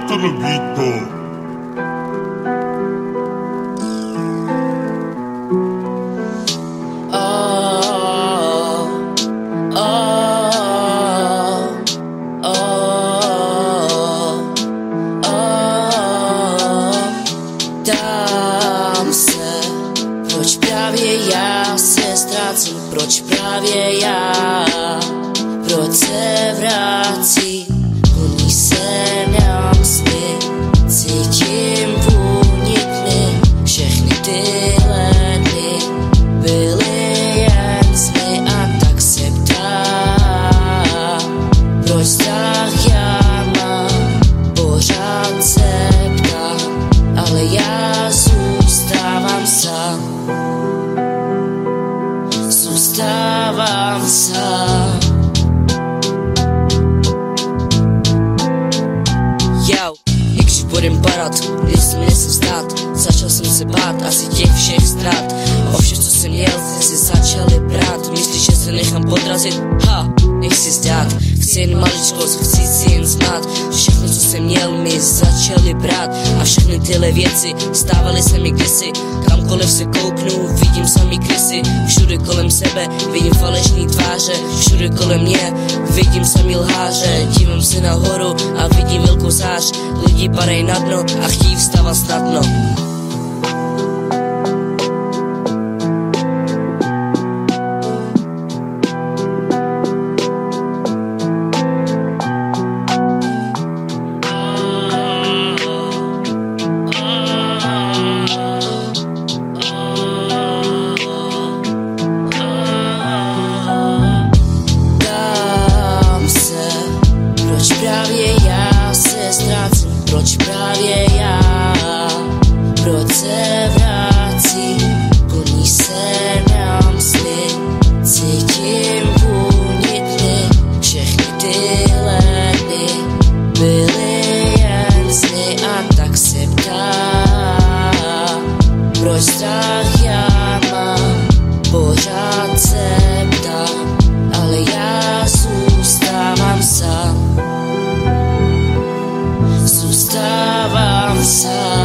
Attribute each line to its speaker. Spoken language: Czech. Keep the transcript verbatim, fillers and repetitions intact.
Speaker 1: Vito.
Speaker 2: Ptám se, proč právě já se ztrácím, proč právě já, proč se vrací, plní se nám sny, cítím vůni tmy, všechny tyhle dny byly jen sny a tak se ptám, proč strach já mám, pořád se ptám, ale já zůstávám sám, zůstávám sám. Jau, i když budem padat, když se mě nesem vzdát, začal jsem se bát asi těch všech ztrát. O vše, co jsem měl, si začali brát. Myslíš, že se nechám podrazit? Ha, nechci zdát. Chci jen maličkost, chci si jen znát. Všechno, co jsem měl, mi začali brát. A všechny tyhle věci stávaly se mi kdysi. Kamkoliv se kouknu, vidím samý krysy. Všude kolem sebe vidím falešný tváře. Všude kolem mě vidím samý lháře. Dívám se nahoru a vidím velkou zář. Lidi padají na dno a chtějí vstávat snadno. Právě já se ztrácím, proč právě já, proč se vracím, plní se nám sny, cítím vůni tmy, všechny tyhle dny byly jen sny a tak se ptám, proč strach já mám, pořád se ptám, ale já zůstávám sám. Zůstávám sám.